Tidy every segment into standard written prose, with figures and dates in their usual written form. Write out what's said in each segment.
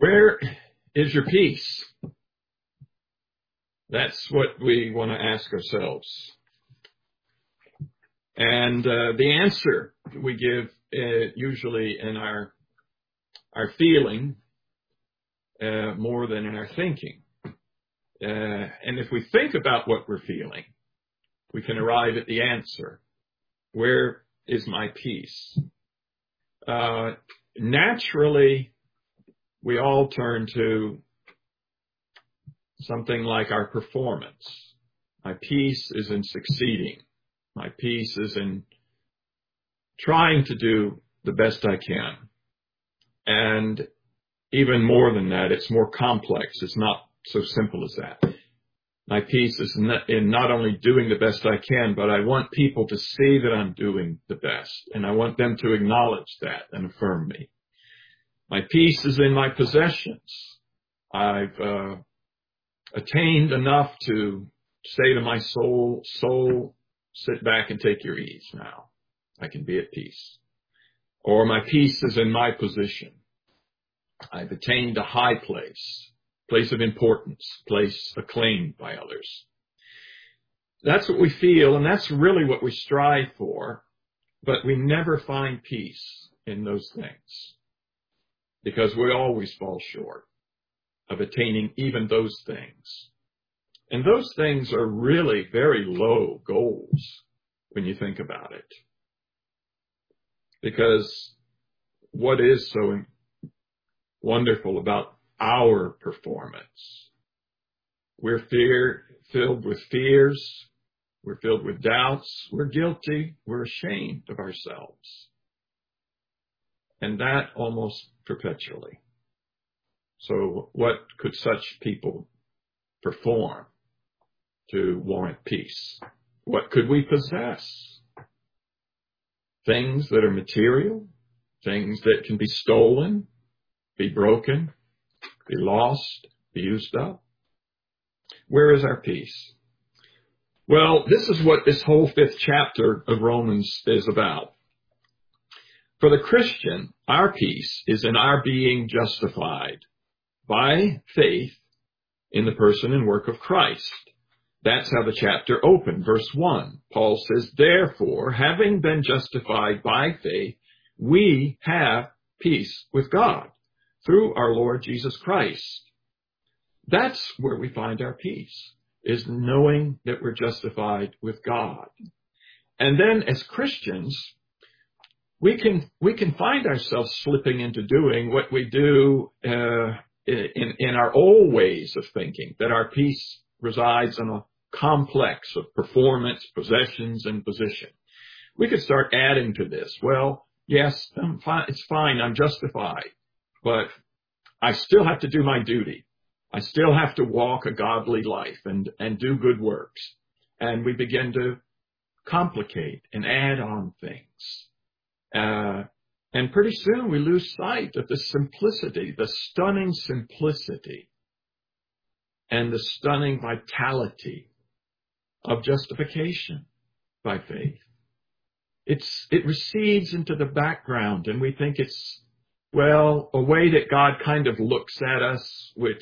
Where is your peace? That's what we want to ask ourselves. And the answer we give usually in our feeling more than in our thinking. And if we think about what we're feeling, we can arrive at the answer. Where is my peace? Naturally, we all turn to something like our performance. My peace is in succeeding. My peace is in trying to do the best I can. And even more than that, it's more complex. It's not so simple as that. My peace is in not only doing the best I can, but I want people to see that I'm doing the best. And I want them to acknowledge that and affirm me. My peace is in my possessions. I've attained enough to say to my soul, sit back and take your ease now. I can be at peace. Or my peace is in my position. I've attained a high place of importance, place acclaimed by others. That's what we feel, and that's really what we strive for, but we never find peace in those things because we always fall short of attaining even those things. And those things are really very low goals when you think about it. Because what is so wonderful about our performance? We're filled with fears. We're filled with doubts. We're guilty. We're ashamed of ourselves. And that almost perpetually. So what could such people perform to warrant peace? What could we possess? Things that are material, things that can be stolen, be broken, be lost, be used up. Where is our peace? Well, this is what this whole 5th chapter of Romans is about. For the Christian, our peace is in our being justified by faith in the person and work of Christ. That's how the chapter opened. Verse 1, Paul says, therefore, having been justified by faith, we have peace with God through our Lord Jesus Christ. That's where we find our peace, is knowing that we're justified with God. And then as Christians, we can find ourselves slipping into doing what we do in our old ways of thinking, that our peace resides in a complex of performance, possessions, and position. We could start adding to this. Well, yes, it's fine, I'm justified, but I still have to do my duty. I still have to walk a godly life and do good works. And we begin to complicate and add on things. And pretty soon we lose sight of the simplicity, the stunning simplicity and the stunning vitality of justification by faith. It recedes into the background, and we think it's, well, a way that God kind of looks at us, which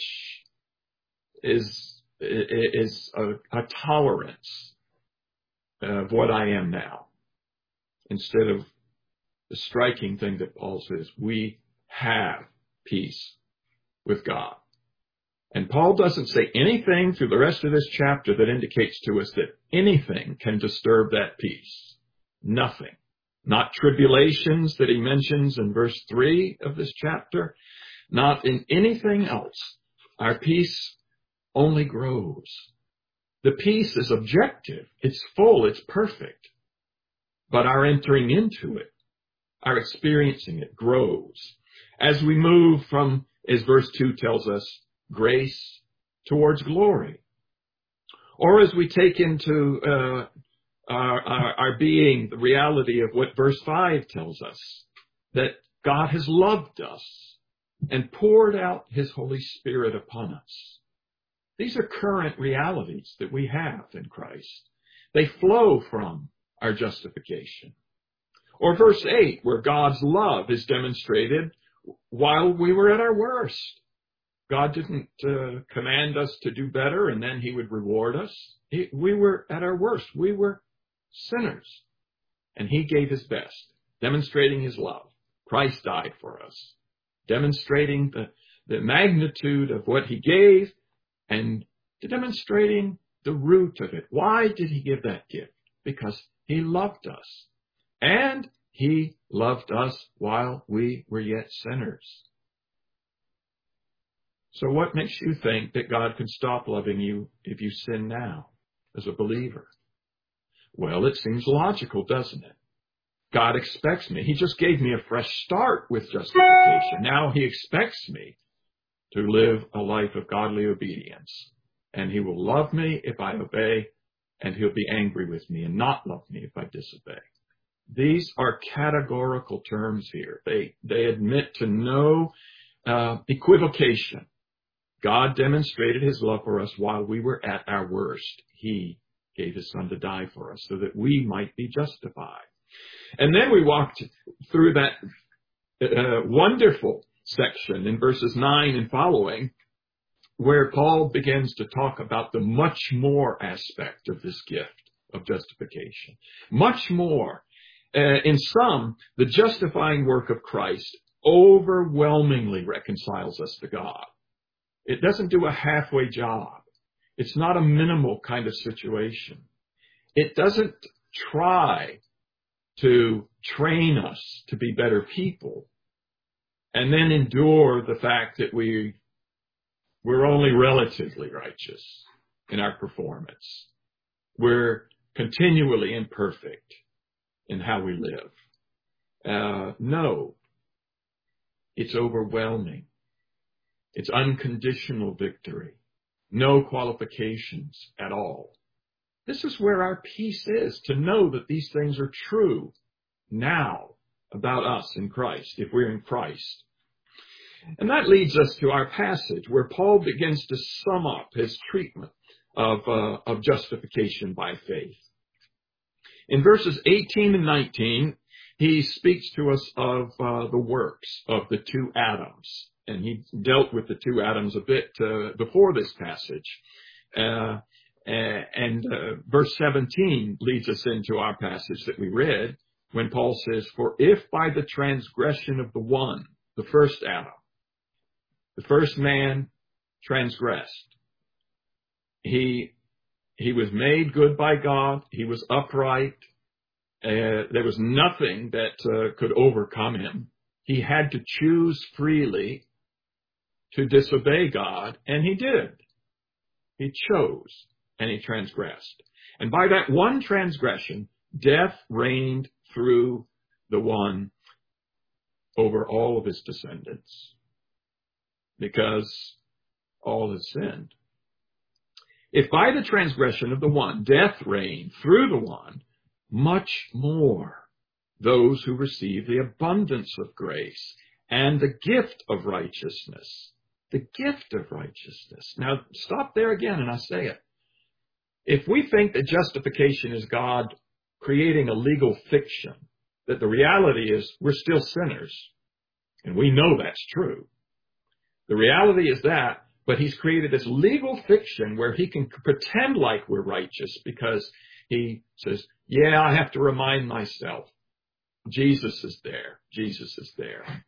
is a tolerance of what I am now, instead of the striking thing that Paul says, we have peace with God. And Paul doesn't say anything through the rest of this chapter that indicates to us that anything can disturb that peace. Nothing. Not tribulations that he mentions in verse 3 of this chapter. Not in anything else. Our peace only grows. The peace is objective. It's full. It's perfect. But our entering into it, our experiencing it grows. As we move from, as verse 2 tells us, grace towards glory. Or as we take into our being the reality of what verse 5 tells us, that God has loved us and poured out his Holy Spirit upon us. These are current realities that we have in Christ. They flow from our justification. Or verse 8, where God's love is demonstrated while we were at our worst. God didn't command us to do better and then he would reward us. We were at our worst. We were sinners. And he gave his best, demonstrating his love. Christ died for us, demonstrating the magnitude of what he gave and demonstrating the root of it. Why did he give that gift? Because he loved us. And he loved us while we were yet sinners. So what makes you think that God can stop loving you if you sin now as a believer? Well, it seems logical, doesn't it? God expects me. He just gave me a fresh start with justification. Now he expects me to live a life of godly obedience. And he will love me if I obey, and he'll be angry with me and not love me if I disobey. These are categorical terms here. They admit to no equivocation. God demonstrated his love for us while we were at our worst. He gave his son to die for us so that we might be justified. And then we walked through that wonderful section in verses 9 and following, where Paul begins to talk about the much more aspect of this gift of justification. Much more. In sum, the justifying work of Christ overwhelmingly reconciles us to God. It doesn't do a halfway job. It's not a minimal kind of situation. It doesn't try to train us to be better people and then endure the fact that we're only relatively righteous in our performance. We're continually imperfect in how we live. No, it's overwhelming. It's unconditional victory. No qualifications at all. This is where our peace is, to know that these things are true now about us in Christ, if we're in Christ. And that leads us to our passage where Paul begins to sum up his treatment of justification by faith. In verses 18 and 19, he speaks to us of the works of the two Adams. And he dealt with the two Adams a bit before this passage. And verse 17 leads us into our passage that we read when Paul says, "For if by the transgression of the one," the first Adam, the first man transgressed, he was made good by God, he was upright, there was nothing that could overcome him. He had to choose freely to disobey God, and he did. He chose, and he transgressed. And by that one transgression, death reigned through the one over all of his descendants, because all have sinned. If by the transgression of the one, death reigned through the one, much more those who receive the abundance of grace and the gift of righteousness. The gift of righteousness. Now, stop there again, and I say it. If we think that justification is God creating a legal fiction, that the reality is we're still sinners, and we know that's true. The reality is that, but he's created this legal fiction where he can pretend like we're righteous because he says, yeah, I have to remind myself. Jesus is there. Jesus is there.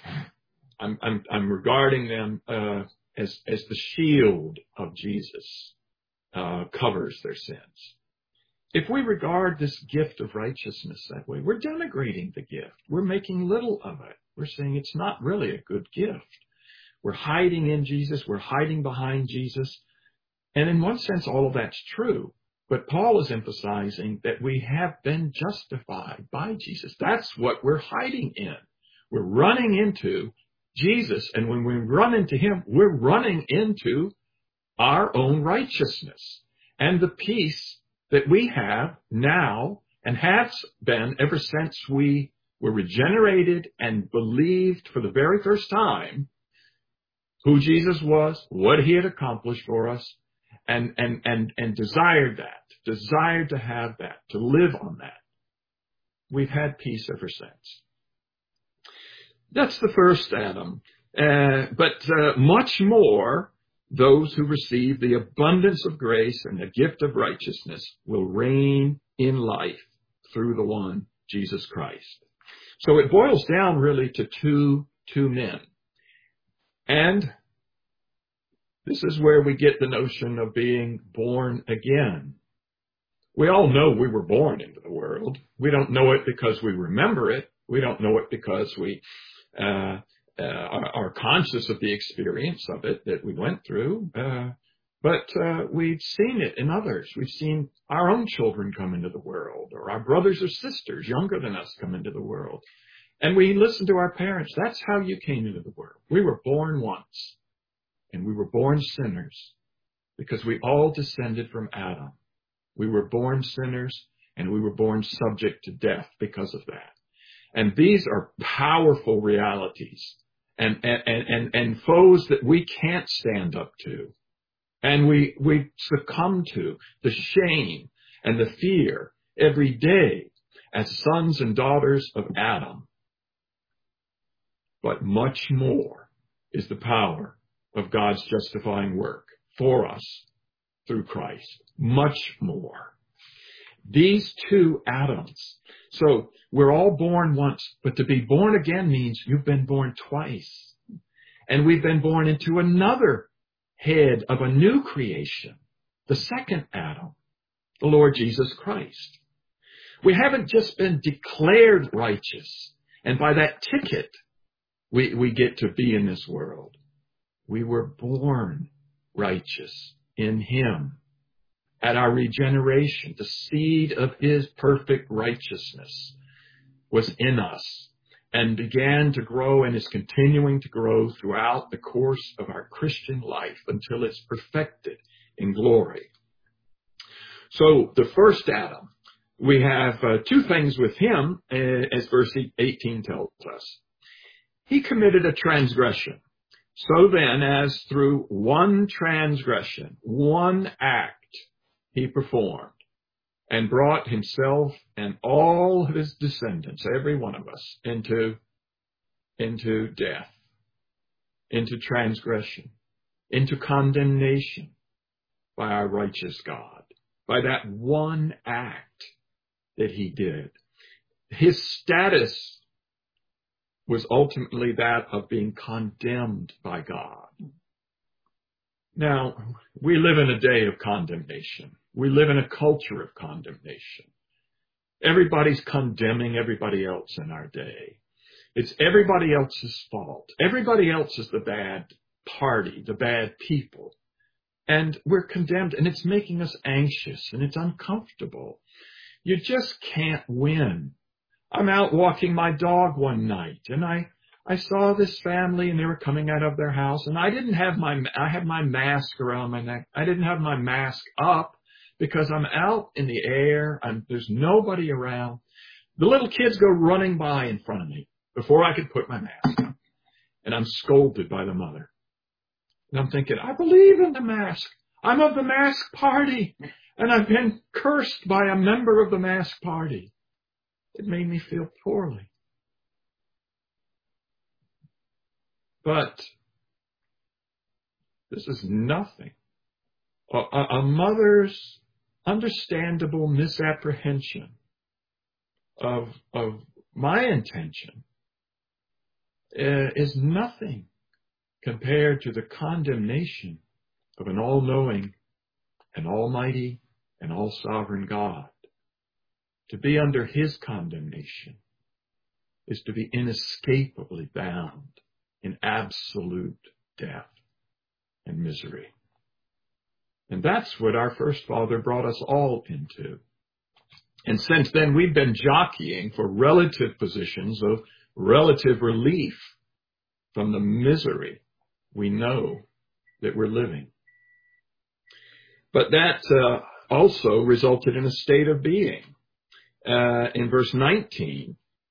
I'm regarding them as the shield of Jesus covers their sins. If we regard this gift of righteousness that way, we're denigrating the gift. We're making little of it. We're saying it's not really a good gift. We're hiding in Jesus. We're hiding behind Jesus. And in one sense, all of that's true. But Paul is emphasizing that we have been justified by Jesus. That's what we're hiding in. We're running into Jesus. And when we run into him, we're running into our own righteousness and the peace that we have now and has been ever since we were regenerated and believed for the very first time who Jesus was, what he had accomplished for us, and desired to have that, to live on that. We've had peace ever since. That's the first Adam. But much more, those who receive the abundance of grace and the gift of righteousness will reign in life through the one, Jesus Christ. So it boils down really to two men. And this is where we get the notion of being born again. We all know we were born into the world. We don't know it because we remember it. We don't know it because we are conscious of the experience of it that we went through. But we've seen it in others. We've seen our own children come into the world, or our brothers or sisters younger than us come into the world. And we listen to our parents. That's how you came into the world. We were born once, and we were born sinners because we all descended from Adam. We were born sinners, and we were born subject to death because of that. And these are powerful realities and foes that we can't stand up to. And we succumb to the shame and the fear every day as sons and daughters of Adam. But much more is the power of God's justifying work for us through Christ. Much more. These two Adams. So we're all born once, but to be born again means you've been born twice. And we've been born into another head of a new creation, the second Adam, the Lord Jesus Christ. We haven't just been declared righteous, and by that ticket we get to be in this world. We were born righteous in Him. At our regeneration, the seed of His perfect righteousness was in us and began to grow and is continuing to grow throughout the course of our Christian life until it's perfected in glory. So the first Adam, we have two things with him, as verse 18 tells us. He committed a transgression. So then, as through one transgression, one act, he performed and brought himself and all of his descendants, every one of us, into death, into transgression, into condemnation by our righteous God, by that one act that he did. His status was ultimately that of being condemned by God. Now, we live in a day of condemnation. We live in a culture of condemnation. Everybody's condemning everybody else in our day. It's everybody else's fault. Everybody else is the bad party, the bad people. And we're condemned, and it's making us anxious, and it's uncomfortable. You just can't win. I'm out walking my dog one night, and I saw this family, and they were coming out of their house, and I had my mask around my neck. I didn't have my mask up because I'm out in the air, and there's nobody around. The little kids go running by in front of me before I could put my mask on, and I'm scolded by the mother. And I'm thinking, I believe in the mask. I'm of the mask party, and I've been cursed by a member of the mask party. It made me feel poorly. But this is nothing. A mother's understandable misapprehension of my intention is nothing compared to the condemnation of an all-knowing and almighty and all-sovereign God. To be under His condemnation is to be inescapably bound in absolute death and misery. And that's what our first father brought us all into. And since then, we've been jockeying for relative positions of relative relief from the misery we know that we're living. But that also resulted in a state of being. In verse 19,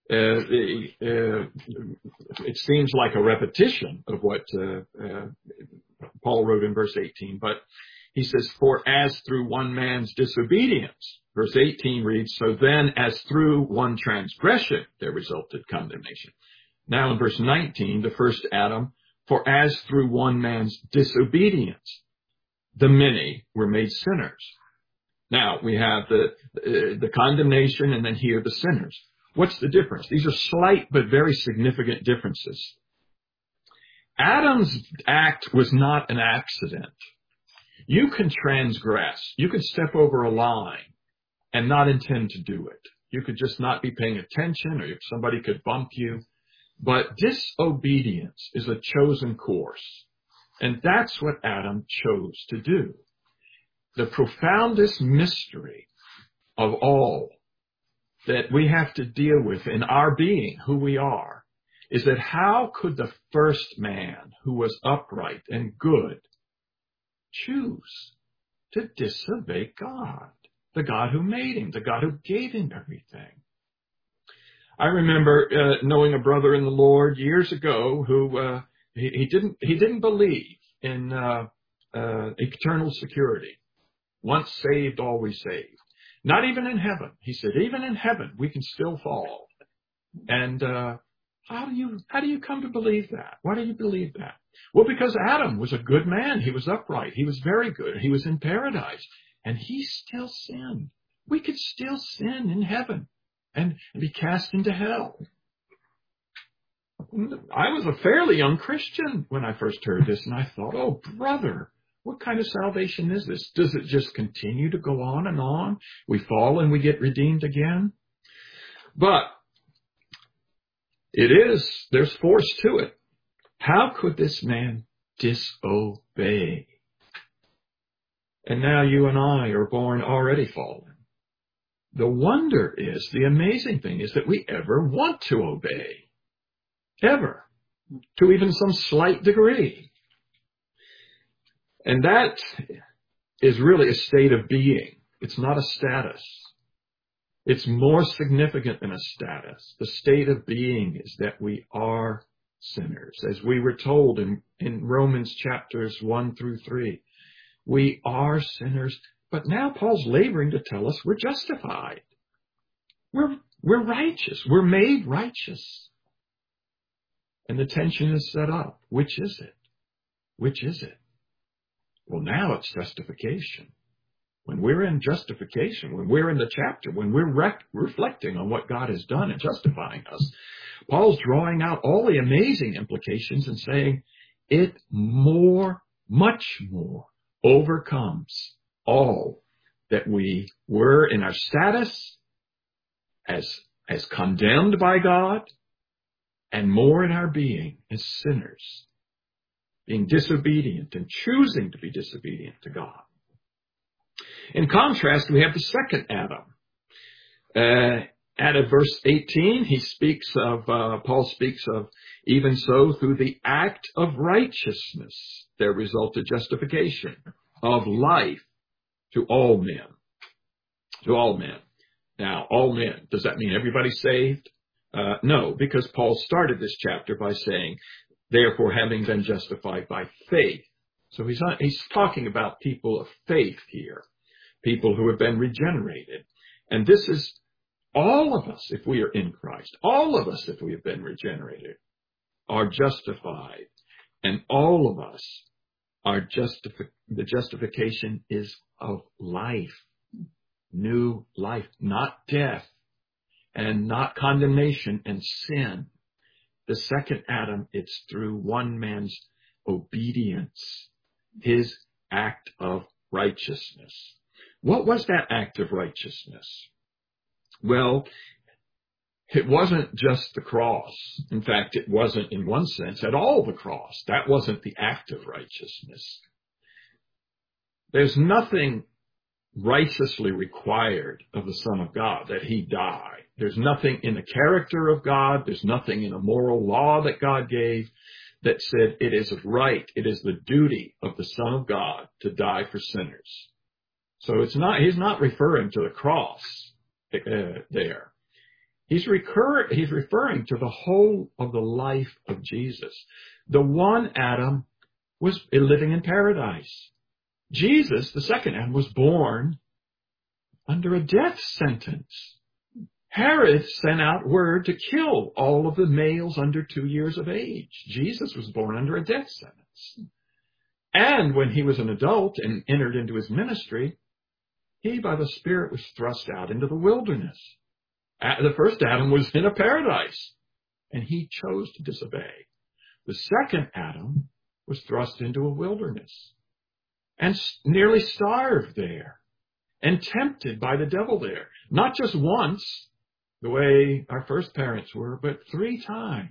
it seems like a repetition of what Paul wrote in verse 18, but he says, for as through one man's disobedience, verse 18 reads, so then as through one transgression there resulted condemnation. Now in verse 19, the first Adam For as through one man's disobedience, the many were made sinners. Now, we have the condemnation and then here the sinners. What's the difference? These are slight but very significant differences. Adam's act was not an accident. You can transgress. You can step over a line and not intend to do it. You could just not be paying attention, or if somebody could bump you. But disobedience is a chosen course. And that's what Adam chose to do. The profoundest mystery of all that we have to deal with in our being, who we are, is that how could the first man who was upright and good choose to disobey God, the God who made him, the God who gave him everything? I remember knowing a brother in the Lord years ago who he didn't believe in eternal security. Once saved, always saved. Not even in heaven. He said, even in heaven, we can still fall. And how do you come to believe that? Why do you believe that? Well, because Adam was a good man. He was upright. He was very good. He was in paradise. And he still sinned. We could still sin in heaven and be cast into hell. I was a fairly young Christian when I first heard this, and I thought, oh, brother, what kind of salvation is this? Does it just continue to go on and on? We fall and we get redeemed again? But there's force to it. How could this man disobey? And now you and I are born already fallen. The wonder is, the amazing thing is that we ever want to obey. Ever. To even some slight degree. And that is really a state of being. It's not a status. It's more significant than a status. The state of being is that we are sinners. As we were told in Romans chapters 1 through 3, we are sinners. But now Paul's laboring to tell us we're justified. We're righteous. We're made righteous. And the tension is set up. Which is it? Which is it? Well, now it's justification. When we're in justification, when we're in the chapter, when we're reflecting on what God has done and justifying us, Paul's drawing out all the amazing implications and saying it much more overcomes all that we were in our status as condemned by God, and more in our being as sinners, being disobedient and choosing to be disobedient to God. In contrast, we have the second Adam. At verse 18, Paul speaks of, even so, through the act of righteousness, there resulted justification of life to all men. To all men. Now, all men, does that mean everybody's saved? No, because Paul started this chapter by saying, therefore, having been justified by faith. So he's talking about people of faith here, people who have been regenerated. And this is all of us, if we are in Christ, all of us, if we have been regenerated, are justified. And all of us are the justification is of life, new life, not death. And not condemnation and sin. The second Adam, it's through one man's obedience, his act of righteousness. What was that act of righteousness? Well, it wasn't just the cross. In fact, it wasn't in one sense at all the cross. That wasn't the act of righteousness. There's nothing righteously required of the Son of God that he die. There's nothing in the character of God. There's nothing in a moral law that God gave that said it is right. It is the duty of the Son of God to die for sinners. So he's not referring to the cross there. He's referring to the whole of the life of Jesus. The one Adam was living in paradise. Jesus, the second Adam, was born under a death sentence. Herod sent out word to kill all of the males under 2 years of age. Jesus was born under a death sentence. And when he was an adult and entered into his ministry, he, by the Spirit, was thrust out into the wilderness. The first Adam was in a paradise, and he chose to disobey. The second Adam was thrust into a wilderness and nearly starved there and tempted by the devil there. Not just once, the way our first parents were, but 3 times.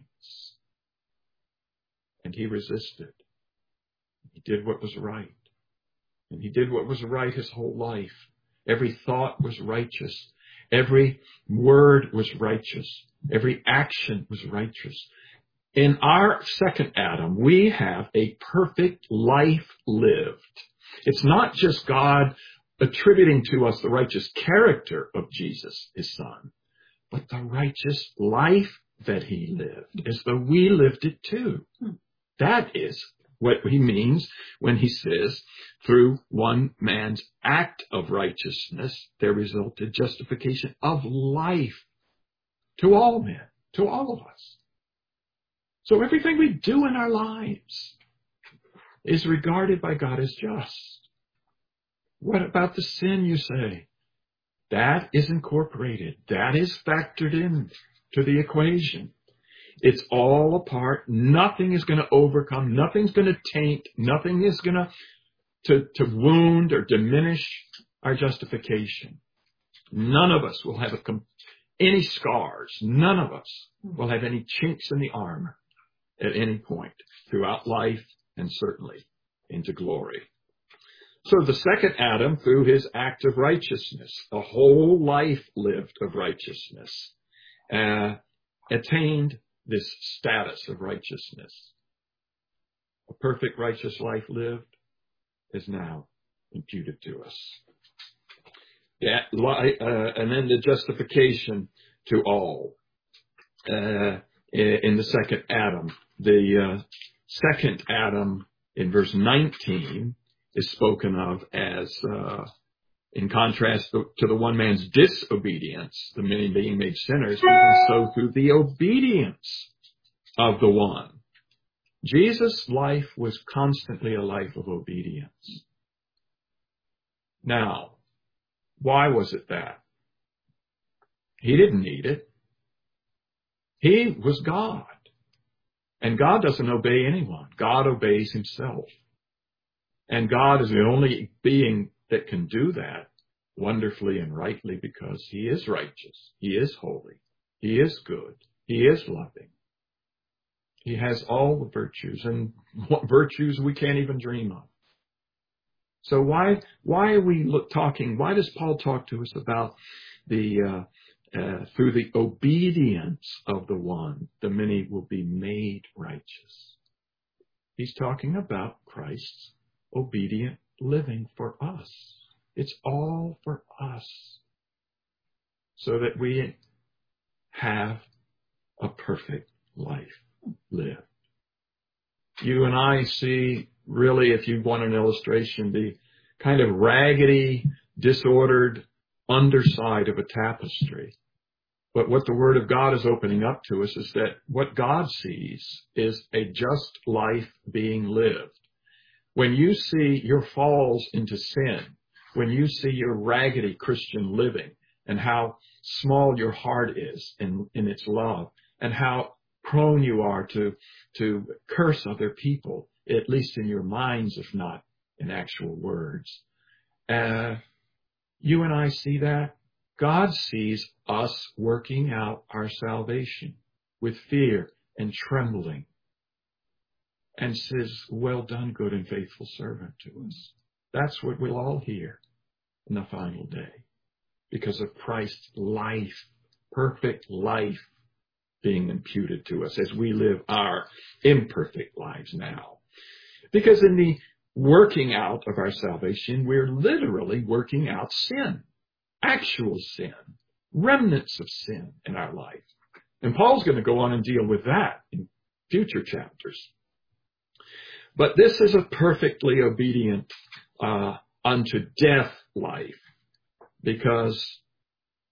And he resisted. He did what was right. And he did what was right his whole life. Every thought was righteous. Every word was righteous. Every action was righteous. In our second Adam, we have a perfect life lived. It's not just God attributing to us the righteous character of Jesus, his son, but the righteous life that he lived, as though we lived it too. That is what he means when he says, through one man's act of righteousness, there resulted justification of life to all men, to all of us. So everything we do in our lives is regarded by God as just. What about the sin, you say? That is incorporated. That is factored in to the equation. It's all a part. Nothing is going to overcome. Nothing's going to taint. Nothing is going to wound or diminish our justification. None of us will have any scars. None of us will have any chinks in the armor at any point throughout life and certainly into glory. So the second Adam, through his act of righteousness, a whole life lived of righteousness, attained this status of righteousness. A perfect righteous life lived is now imputed to us. And then the justification to all in the second Adam. The second Adam in verse 19 is spoken of as, in contrast to the one man's disobedience, the many being made sinners, even so through the obedience of the one. Jesus' life was constantly a life of obedience. Now, why was it that? He didn't need it. He was God. And God doesn't obey anyone. God obeys himself. And God is the only being that can do that wonderfully and rightly because he is righteous. He is holy. He is good. He is loving. He has all the virtues, and what virtues we can't even dream of. So why are we talking? Why does Paul talk to us about the through the obedience of the one, the many will be made righteous? He's talking about Christ's obedient living for us. It's all for us so that we have a perfect life lived. You and I see, really, if you want an illustration, the kind of raggedy, disordered underside of a tapestry. But what the Word of God is opening up to us is that what God sees is a just life being lived. When you see your falls into sin, when you see your raggedy Christian living and how small your heart is in its love and how prone you are to curse other people, at least in your minds, if not in actual words. You and I see that. God sees us working out our salvation with fear and trembling and says, well done, good and faithful servant to us. That's what we'll all hear in the final day because of Christ's life, perfect life being imputed to us as we live our imperfect lives now. Because in the working out of our salvation, we're literally working out sin, actual sin, remnants of sin in our life. And Paul's going to go on and deal with that in future chapters. But this is a perfectly obedient unto death life, because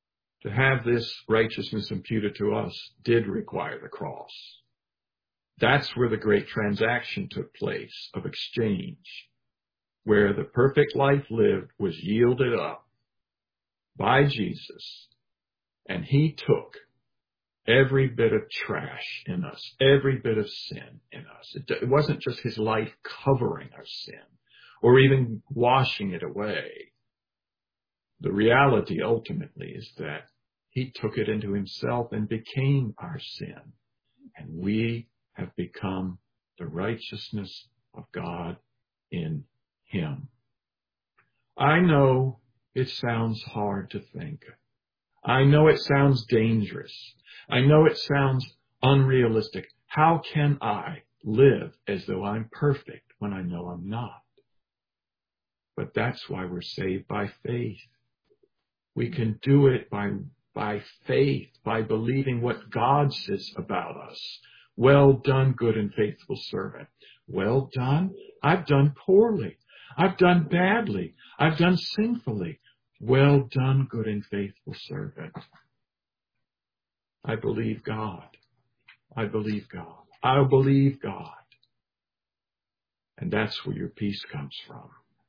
to have this righteousness imputed to us did require the cross. That's where the great transaction took place of exchange, where the perfect life lived was yielded up by Jesus, and he took every bit of trash in us, every bit of sin in us. It wasn't just his life covering our sin or even washing it away. The reality ultimately is that he took it into himself and became our sin. And we have become the righteousness of God in him. I know it sounds hard to think. I know it sounds dangerous. I know it sounds unrealistic. How can I live as though I'm perfect when I know I'm not? But that's why we're saved by faith. We can do it by faith, by believing what God says about us. Well done, good and faithful servant. Well done. I've done poorly. I've done badly. I've done sinfully. Well done, good and faithful servant. I believe God. I believe God. I'll believe God. And that's where your peace comes from.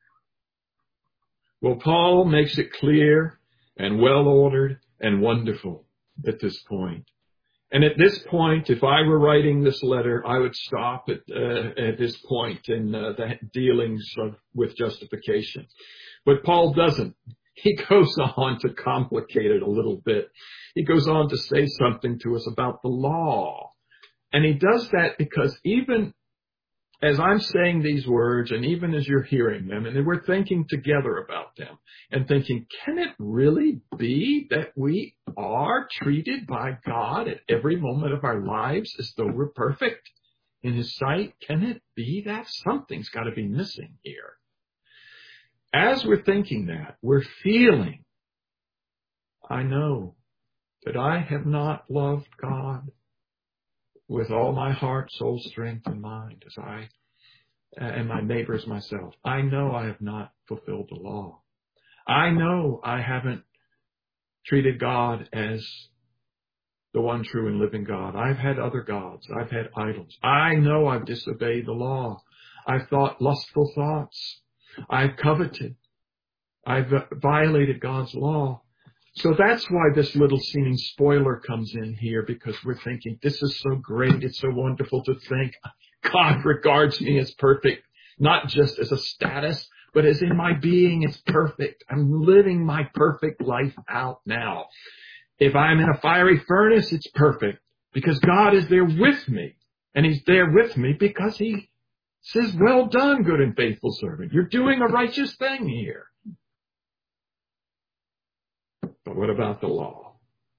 Well, Paul makes it clear and well-ordered and wonderful at this point. And at this point, if I were writing this letter, I would stop at this point in the dealings with justification. But Paul doesn't. He goes on to complicate it a little bit. He goes on to say something to us about the law. And he does that because even as I'm saying these words, and even as you're hearing them, and we're thinking together about them, and thinking, can it really be that we are treated by God at every moment of our lives as though we're perfect in his sight? Can it be that? Something's got to be missing here. As we're thinking that, we're feeling, I know that I have not loved God with all my heart, soul, strength, and mind and my neighbor as myself. I know I have not fulfilled the law. I know I haven't treated God as the one true and living God. I've had other gods. I've had idols. I know I've disobeyed the law. I've thought lustful thoughts. I've coveted. I've violated God's law. So that's why this little seeming spoiler comes in here, because we're thinking, this is so great. It's so wonderful to think God regards me as perfect, not just as a status, but as in my being, it's perfect. I'm living my perfect life out now. If I'm in a fiery furnace, it's perfect because God is there with me. And he's there with me because he says, well done, good and faithful servant. You're doing a righteous thing here. But what about the law?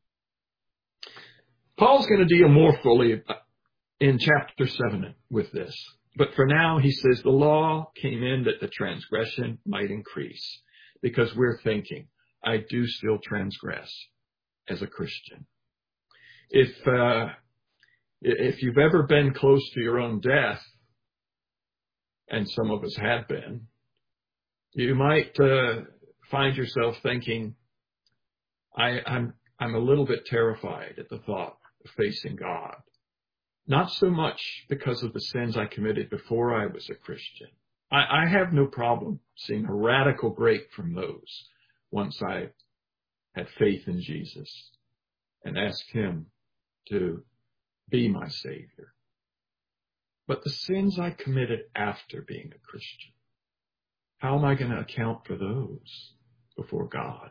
Paul's going to deal more fully in chapter 7 with this. But for now, he says the law came in that the transgression might increase. Because we're thinking, I do still transgress as a Christian. If you've ever been close to your own death, and some of us have been, you might find yourself thinking, I'm a little bit terrified at the thought of facing God. Not so much because of the sins I committed before I was a Christian. I have no problem seeing a radical break from those once I had faith in Jesus and asked him to be my Savior. But the sins I committed after being a Christian, how am I going to account for those before God?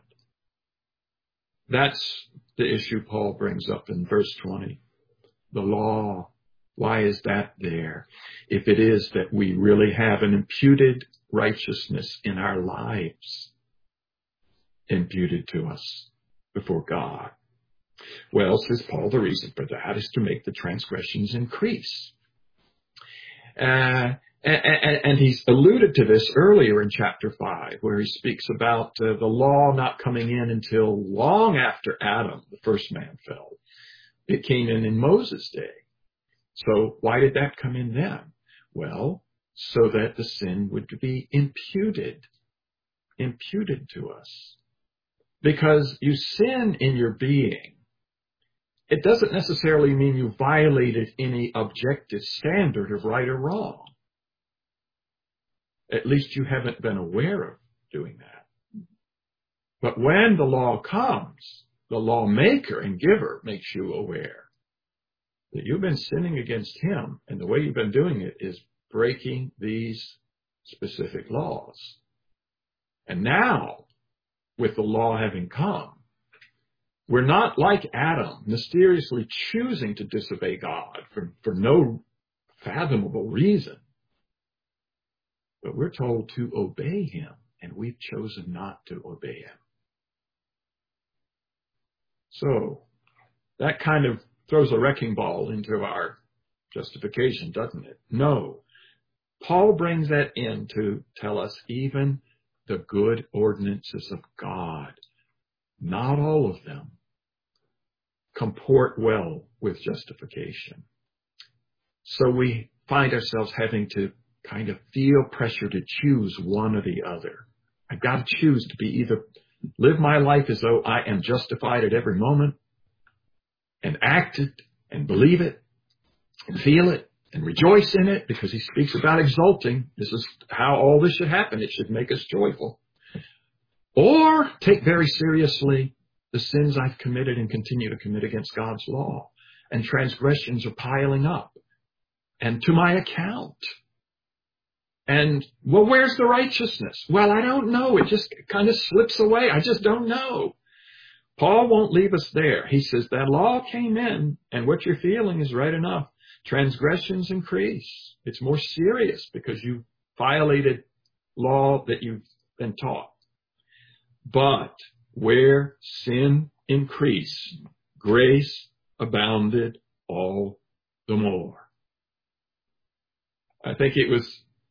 That's the issue Paul brings up in verse 20. The law, why is that there? If it is that we really have an imputed righteousness in our lives, imputed to us before God. Well, says Paul, the reason for that is to make the transgressions increase. And he's alluded to this earlier in chapter 5, where he speaks about the law not coming in until long after Adam, the first man, fell. It came in Moses' day. So why did that come in then? Well, so that the sin would be imputed to us. Because you sin in your being, it doesn't necessarily mean you violated any objective standard of right or wrong. At least you haven't been aware of doing that. But when the law comes, the lawmaker and giver makes you aware that you've been sinning against him, and the way you've been doing it is breaking these specific laws. And now, with the law having come, we're not like Adam, mysteriously choosing to disobey God for no fathomable reason. But we're told to obey him, and we've chosen not to obey him. So, that kind of throws a wrecking ball into our justification, doesn't it? No. Paul brings that in to tell us even the good ordinances of God, not all of them, comport well with justification. So we find ourselves having to kind of feel pressure to choose one or the other. I've got to choose to be either live my life as though I am justified at every moment and act it and believe it and feel it and rejoice in it, because he speaks about exulting. This is how all this should happen. It should make us joyful. Or take very seriously the sins I've committed and continue to commit against God's law, and transgressions are piling up and to my account. And, well, where's the righteousness? Well, I don't know. It just kind of slips away. I just don't know. Paul won't leave us there. He says that law came in, and what you're feeling is right enough. Transgressions increase. It's more serious because you violated law that you've been taught. But where sin increased, grace abounded all the more. I think it was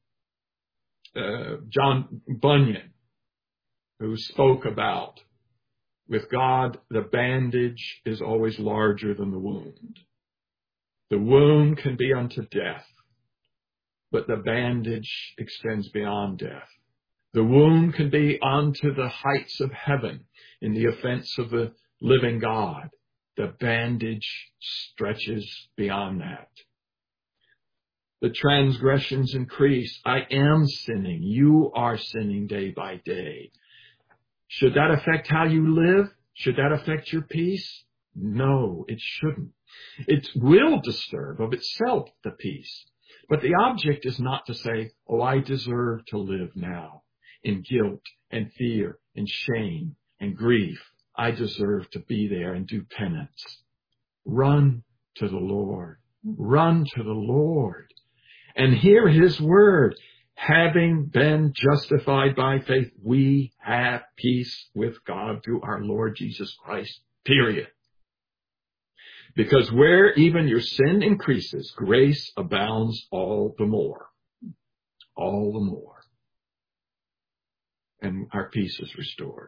John Bunyan who spoke about, with God, the bandage is always larger than the wound. The wound can be unto death, but the bandage extends beyond death. The wound can be unto the heights of heaven in the offense of the living God. The bandage stretches beyond that. The transgressions increase. I am sinning. You are sinning day by day. Should that affect how you live? Should that affect your peace? No, it shouldn't. It will disturb of itself the peace. But the object is not to say, oh, I deserve to live now in guilt and fear and shame and grief. I deserve to be there and do penance. Run to the Lord. Run to the Lord. And hear his word. Having been justified by faith, we have peace with God through our Lord Jesus Christ, period. Because where even your sin increases, grace abounds all the more. All the more. And our peace is restored.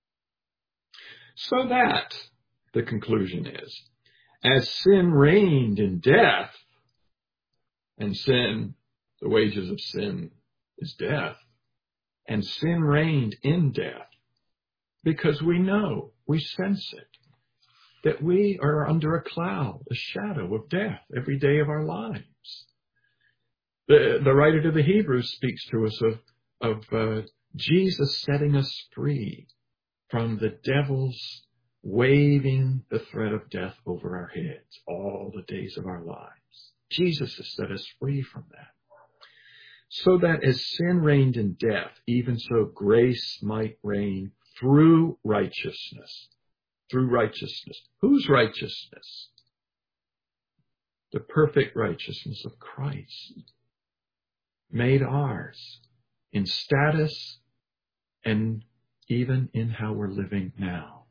So that, the conclusion is, as sin reigned in death, and sin, the wages of sin is death, and sin reigned in death, because we know, we sense it, that we are under a cloud, a shadow of death every day of our lives. The writer to the Hebrews speaks to us of Jesus setting us free from the devil's waving the threat of death over our heads all the days of our lives. Jesus has set us free from that. So that as sin reigned in death, even so grace might reign through righteousness. Through righteousness. Whose righteousness? The perfect righteousness of Christ. Made ours in status and even in how we're living now.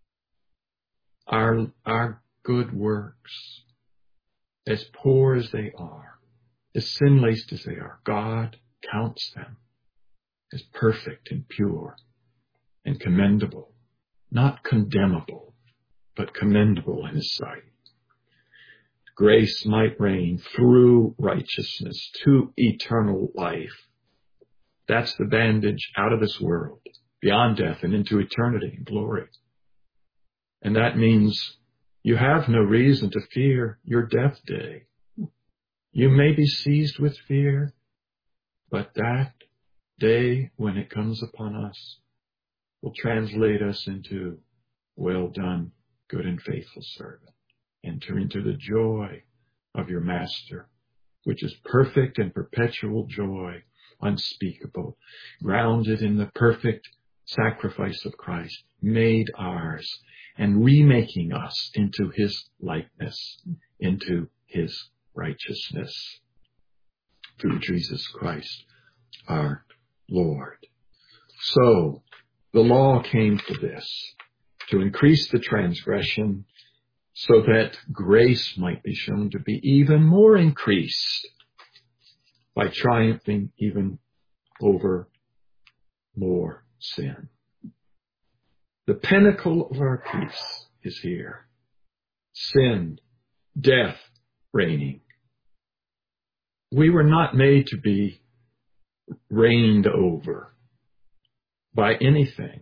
Our good works, as poor as they are, as sin-laced as they are, God counts them as perfect and pure and commendable. Not condemnable, but commendable in his sight. Grace might reign through righteousness to eternal life. That's the bandage out of this world. beyond death and into eternity and glory. And that means you have no reason to fear your death day. You may be seized with fear, but that day when it comes upon us will translate us into, well done, good and faithful servant. Enter into the joy of your master, which is perfect and perpetual joy, unspeakable, grounded in the perfect sacrifice of Christ, made ours, and remaking us into his likeness, into his righteousness, through Jesus Christ, our Lord. So, the law came for this, to increase the transgression, so that grace might be shown to be even more increased by triumphing even over more sin. The pinnacle of our peace is here. Sin, death, reigning. We were not made to be reigned over by anything.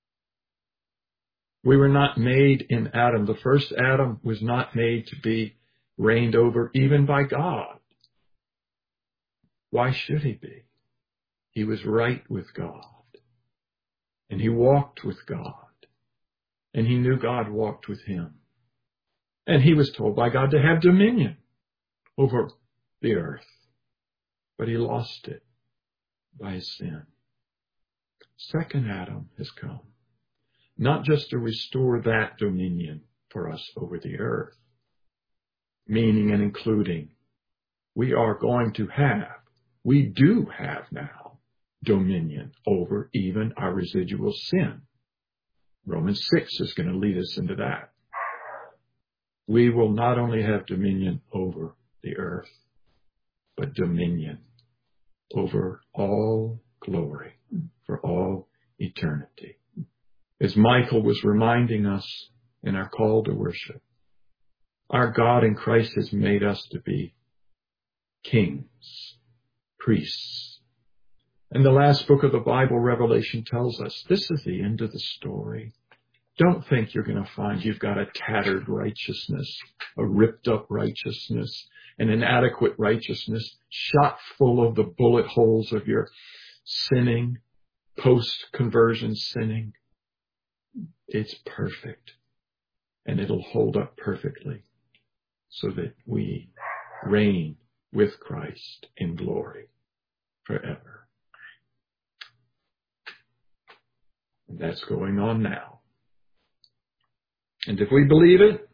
We were not made in Adam. The first Adam was not made to be reigned over even by God. Why should he be? He was right with God. And he walked with God. And he knew God walked with him. And he was told by God to have dominion over the earth. But he lost it by his sin. Second Adam has come, not just to restore that dominion for us over the earth, meaning and including we do have now dominion over even our residual sin. Romans 6 is going to lead us into that. We will not only have dominion over the earth, but dominion over all glory for all eternity. As Michael was reminding us in our call to worship, our God in Christ has made us to be kings, priests. And the last book of the Bible, Revelation, tells us this is the end of the story. Don't think you're going to find you've got a tattered righteousness, a ripped up righteousness, an inadequate righteousness, shot full of the bullet holes of your sinning, post-conversion sinning. It's perfect, and it'll hold up perfectly so that we reign with Christ in glory forever. And that's going on now. And if we believe it,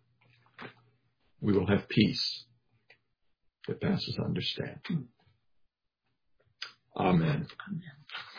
we will have peace that passes understanding. Amen.